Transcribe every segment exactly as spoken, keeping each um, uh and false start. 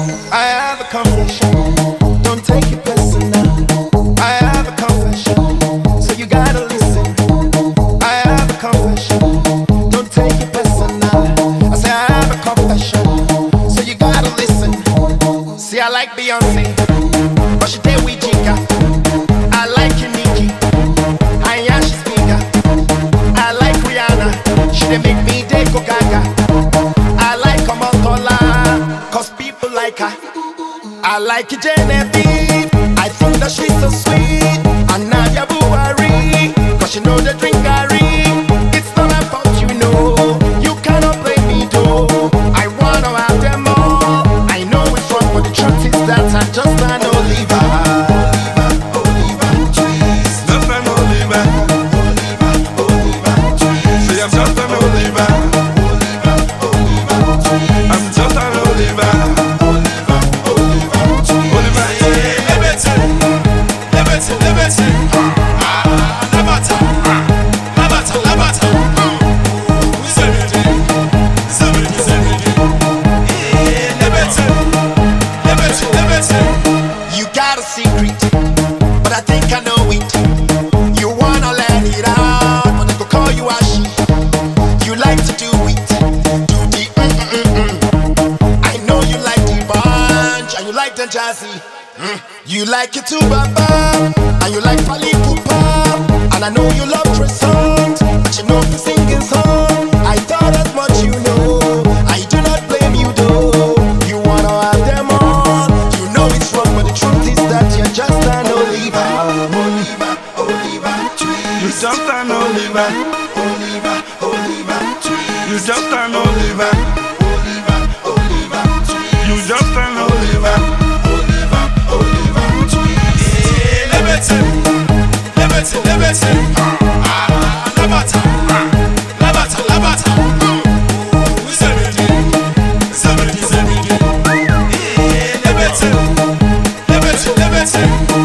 I have a confession. Don't take it personal. I have a confession, so you gotta listen. I have a confession. Don't take it personal. I say I have a confession, so you gotta listen. See, I like Beyonce, but she did with Jika. I like Nicki, I am she speaker. I like Rihanna, she dey make me dey go gaga. I like Omotola, cause people like her. I like Genevieve, I think that she's so sweet. And Nadia Buhari, cause she know the drink Gary. It's not about you know, you cannot blame me though. I wanna have them all. I know it's wrong, but the truth is that I'm just an Oliver. Oliver, Oliver, trees. Just an Oliver. Oliver, Oliver, trees. Say I'm just an Oliver. Oliver, Oliver, trees. I'm just an Oliver. Oliver, Oliver, trees. Oliver, yeah. Liberty, liberty, liberty. Ah, Labata, Labata, Labata. Seventy, seventy, seventy. Yeah, liberty, liberty, liberty. You got a secret, but I think I know it. You wanna let it out, but they go call you Ashi. You like to do it, do the mm mm mm mm. I know you like the bunch, and you like the jazzy. Mm. You like it too, Baba, and you like Fally Ipupa. And I know you love croissant, but you know the singing song. I thought as much, you know. I do not blame you though. You wanna have them all. You know it's wrong, but the truth is that you're just an Oliver. Oliver, Oliver, trees. You just an Oliver. Oliver, Oliver, trees. You just an Oliver. Oliver, Oliver, trees. You just an Oliver. Oliver, Oliver, trees. Yeah, liberty, liberty, liberty. Ah, Labata, Labata, Labata. Seventy, seventy, seventy. Yeah, liberty, liberty, liberty.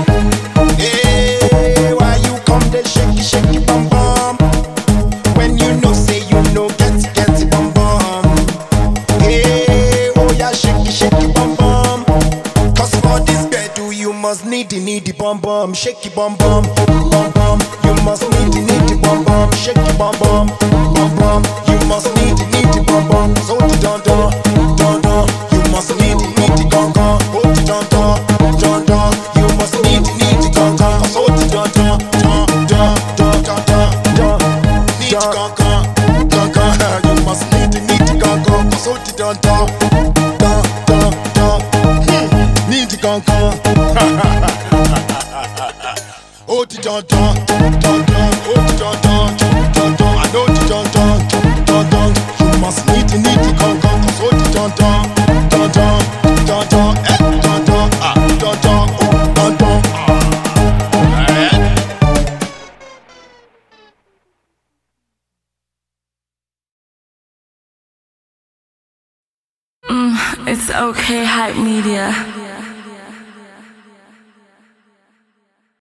Hey, why you come there shake it, shake it, bum bum? When you know say you know get it, get it, bum bum. Hey, oh yeah, shake it, shake it, bum bum. Cause for this bedu you must need the need the bum bum. Shake it, bum bum, bum bum. You must need the need the bum bum. Shake it, bum bum, bum bum. You must need the need the bum bum. So the don don, don don. You must need the need the gong gong. Oh the don don, don don. You must need the need the gong gong. So the don don, don don, don don, don don. Need the gong gong, gong gong. You must need the need the gong gong. So the don don, don don, don. Hmm. Need the gong gong. Oh the don don, don don. Oh the don don, don don. I know the don don, don don. You must need the need the gong gong. So the don don, don don, don don. Eh, don don, ah, don don, oh, don don. It's okay, hype media.